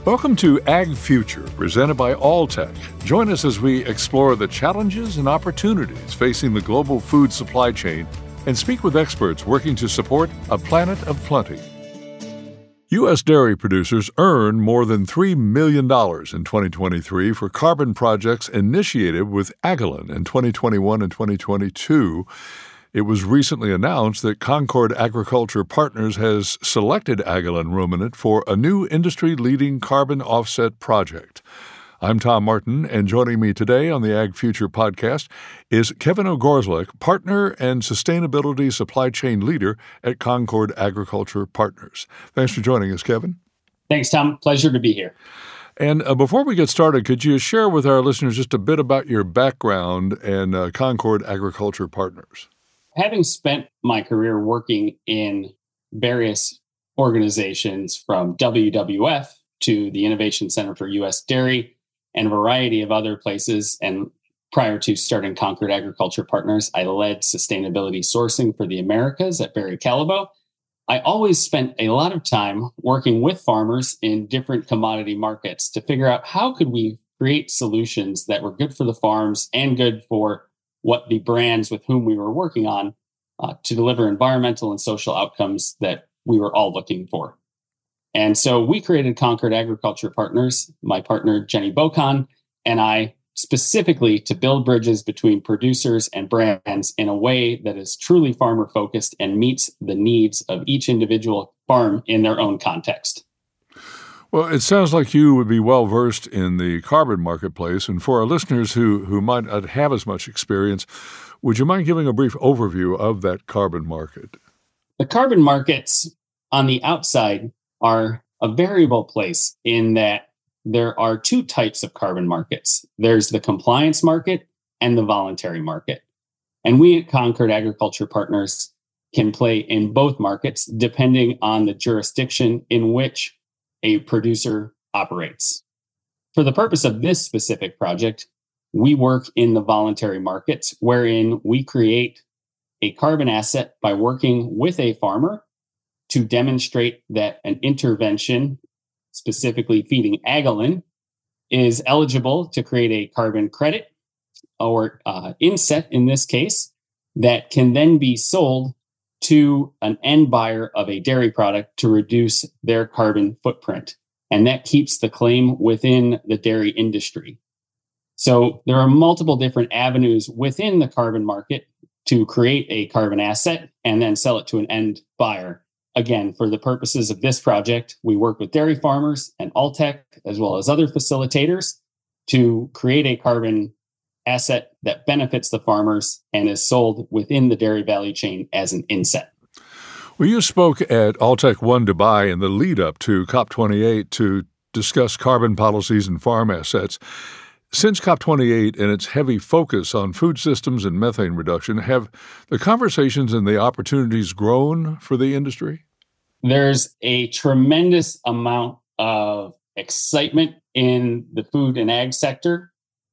Welcome to Ag Future, presented by Alltech. Join us as we explore the challenges and opportunities facing the global food supply chain and speak with experts working to support a planet of plenty. U.S. dairy producers earned more than $3 million in 2023 for carbon projects initiated with Agilent in 2021 and 2022. It was recently announced that Concord Agriculture Partners has selected Agilent ruminant for a new industry-leading carbon offset project. I'm Tom Martin, and joining me today on the Ag Future podcast is Kevin O'Gorzlek, partner and sustainability supply chain leader at Concord Agriculture Partners. Thanks for joining us, Kevin. Thanks, Tom. Pleasure to be here. And before we get started, could you share with our listeners just a bit about your background and Concord Agriculture Partners? Having spent my career working in various organizations from WWF to the Innovation Center for U.S. Dairy and a variety of other places, and prior to starting Concord Agriculture Partners, I led sustainability sourcing for the Americas at Barry Callebaut. I always spent a lot of time working with farmers in different commodity markets to figure out how could we create solutions that were good for the farms and good for what the brands with whom we were working on to deliver environmental and social outcomes that we were all looking for. And so we created Concord Agriculture Partners, my partner, Jenny Bocon, and I, specifically to build bridges between producers and brands in a way that is truly farmer-focused and meets the needs of each individual farm in their own context. Well, it sounds like you would be well-versed in the carbon marketplace. And for our listeners who might not have as much experience, would you mind giving a brief overview of that carbon market? The carbon markets on the outside are a variable place in that there are two types of carbon markets. There's the compliance market and the voluntary market. And we at Concord Agriculture Partners can play in both markets depending on the jurisdiction in which a producer operates. For the purpose of this specific project, we work in the voluntary markets, wherein we create a carbon asset by working with a farmer to demonstrate that an intervention, specifically feeding Agilent, is eligible to create a carbon credit or inset in this case that can then be sold to an end buyer of a dairy product to reduce their carbon footprint. And that keeps the claim within the dairy industry. So there are multiple different avenues within the carbon market to create a carbon asset and then sell it to an end buyer. Again, for the purposes of this project, we work with dairy farmers and Alltech, as well as other facilitators, to create a carbon asset that benefits the farmers and is sold within the dairy value chain as an inset. Well, you spoke at Alltech One Dubai in the lead up to COP28 to discuss carbon policies and farm assets. Since COP28 and its heavy focus on food systems and methane reduction, have the conversations and the opportunities grown for the industry? There's a tremendous amount of excitement in the food and ag sector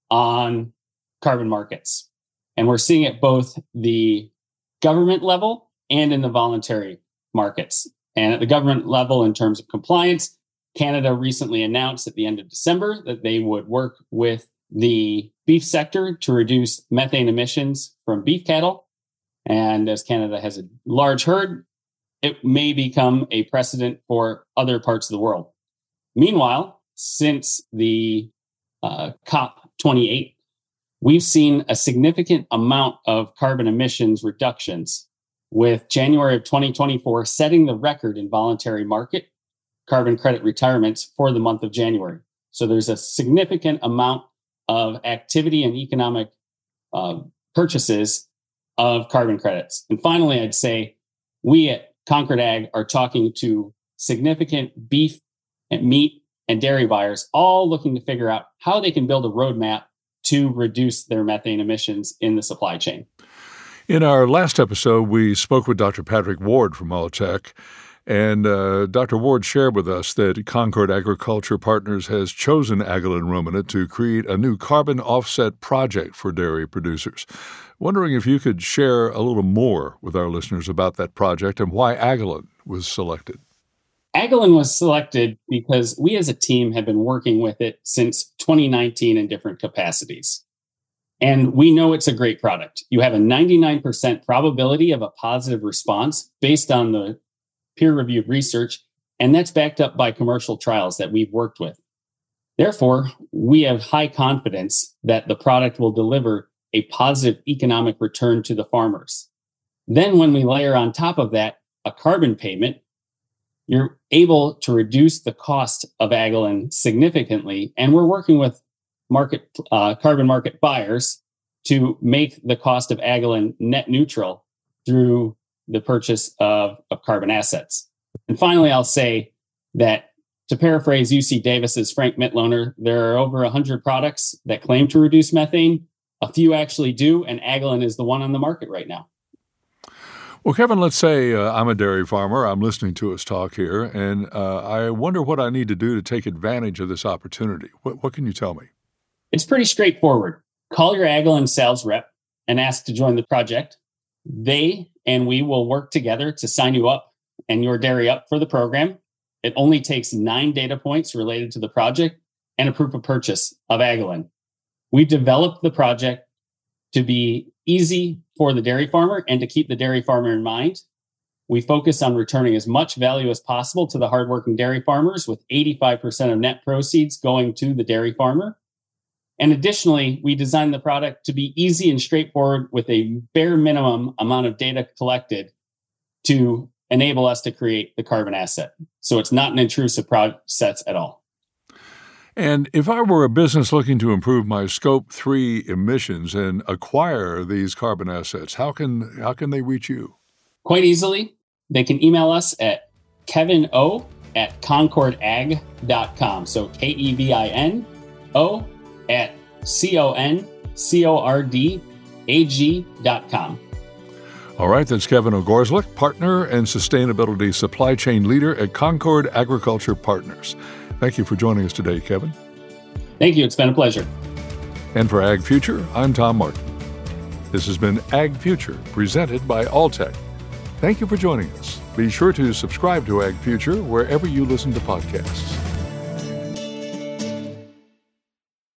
on carbon markets. And we're seeing it both the government level and in the voluntary markets. And at the government level, in terms of compliance, Canada recently announced at the end of December that they would work with the beef sector to reduce methane emissions from beef cattle. And as Canada has a large herd, it may become a precedent for other parts of the world. Meanwhile, since the COP28, we've seen a significant amount of carbon emissions reductions, with January of 2024 setting the record in voluntary market carbon credit retirements for the month of January. So there's a significant amount of activity and economic purchases of carbon credits. And finally, I'd say we at Concord Ag are talking to significant beef and meat and dairy buyers, all looking to figure out how they can build a roadmap to reduce their methane emissions in the supply chain. In our last episode, we spoke with Dr. Patrick Ward from Alltech, and Dr. Ward shared with us that Concord Agriculture Partners has chosen Agilent ruminant to create a new carbon offset project for dairy producers. Wondering if you could share a little more with our listeners about that project and why Agilent was selected. Agalin was selected because we as a team have been working with it since 2019 in different capacities. And we know it's a great product. You have a 99% probability of a positive response based on the peer-reviewed research, and that's backed up by commercial trials that we've worked with. Therefore, we have high confidence that the product will deliver a positive economic return to the farmers. Then when we layer on top of that a carbon payment, you're able to reduce the cost of Agalin significantly. And we're working with carbon market buyers to make the cost of Agalin net neutral through the purchase of carbon assets. And finally, I'll say that, to paraphrase UC Davis's Frank Mitloehner, there are over 100 products that claim to reduce methane. A few actually do, and Agalin is the one on the market right now. Well, Kevin, let's say I'm a dairy farmer. I'm listening to us talk here, and I wonder what I need to do to take advantage of this opportunity. What can you tell me? It's pretty straightforward. Call your Agalin sales rep and ask to join the project. They and we will work together to sign you up and your dairy up for the program. It only takes 9 data points related to the project and a proof of purchase of Agalin. We developed the project to be easy for the dairy farmer and to keep the dairy farmer in mind. We focus on returning as much value as possible to the hardworking dairy farmers, with 85% of net proceeds going to the dairy farmer. And additionally, we designed the product to be easy and straightforward with a bare minimum amount of data collected to enable us to create the carbon asset. So it's not an intrusive process at all. And if I were a business looking to improve my Scope 3 emissions and acquire these carbon assets, how can they reach you? Quite easily. They can email us at kevino@concordag.com. So KEVINO@CONCORDAG.com. All right, that's Kevin Ogorzlik, partner and sustainability supply chain leader at Concord Agriculture Partners. Thank you for joining us today, Kevin. Thank you. It's been a pleasure. And for Ag Future, I'm Tom Martin. This has been Ag Future, presented by Alltech. Thank you for joining us. Be sure to subscribe to Ag Future wherever you listen to podcasts.